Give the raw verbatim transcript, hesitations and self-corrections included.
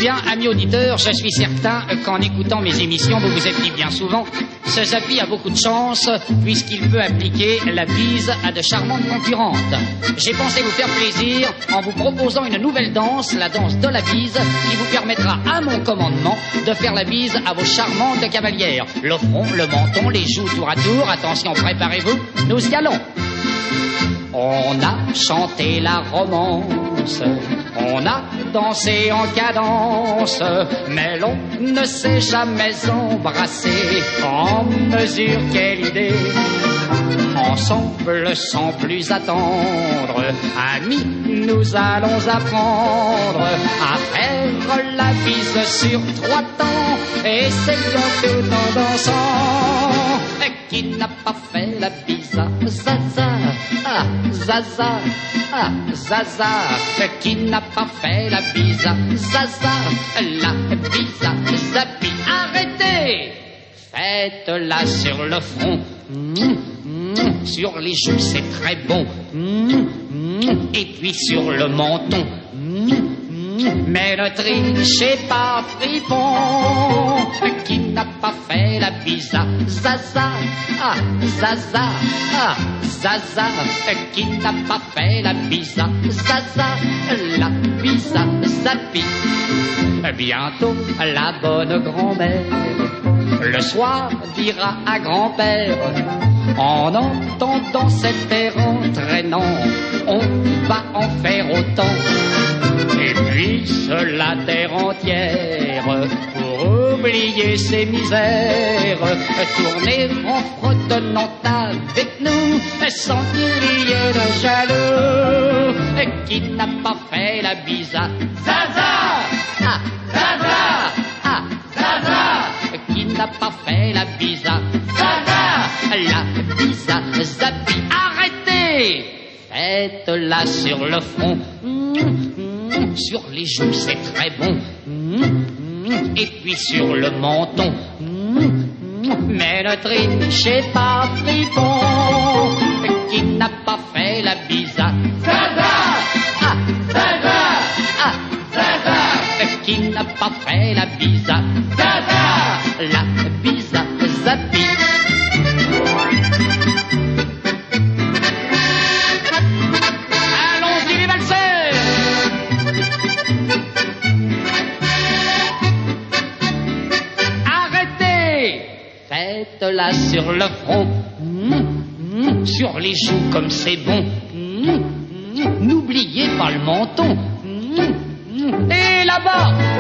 bien, amis auditeurs, je suis certain qu'en écoutant mes émissions, vous vous êtes dit bien souvent, ce Zappy a beaucoup de chance puisqu'il peut appliquer la bise à de charmantes concurrentes. J'ai pensé vous faire plaisir en vous proposant une nouvelle danse, la danse de la bise, qui vous permettra à mon commandement de faire la bise à vos charmantes cavalières. Le front, le menton, les joues tour à tour. Attention, préparez-vous, nous y allons. On a chanté la romance, on a dansé en cadence, mais l'on ne s'est jamais embrassé. En mesure, quelle idée! Ensemble, sans plus attendre, amis, nous allons apprendre à faire la bise sur trois temps. Essayons tout en dansant. Qui n'a pas fait la bise à Zaza? Ah, Zaza, ah, Zaza. Qui n'a pas fait la bise à Zaza? La bise à Zappy. Arrêtez! Faites-la sur le front. Mmh, mmh, sur les joues, c'est très bon. Mmh, mmh, et puis sur le menton. Mmh, mmh, mais ne trichez pas, fripon. Qui n'a pas fait la bise à Zaza? Ah, Zaza, ah, Zaza. Qui n'a pas fait la bise à Zaza? La bise à Zappy. Bientôt, la bonne grand-mère, le soir, dira à grand-père, en entendant cet air entraînant, on va en faire autant. Et puis la terre entière, pour oublier ses misères, tourner en fredonnant avec nous, sans qu'il y ait de jaloux. Qui n'a pas fait la bise à Zaza? Ah, Zaza, ah, Zaza. Qui n'a pas fait la bise à Zaza? La bise à Zappy. Arrêtez! Faites-la sur le front. Mmh, mmh, sur les joues, c'est très bon. Mmh, mmh, et puis sur le menton. Mmh, mmh, mais ne trichez pas, fripon. Qui n'a pas fait la bise à Zaza? Ah, Zaza, ah, Zaza. Qui n'a pas fait la bise à Zaza? La bise à Zappy. Allons-y les valseurs! Arrêtez! Faites-la sur le front, mmh, mmh, sur les joues comme c'est bon. Mmh, mmh, n'oubliez pas le menton. Mmh, mmh, et là-bas,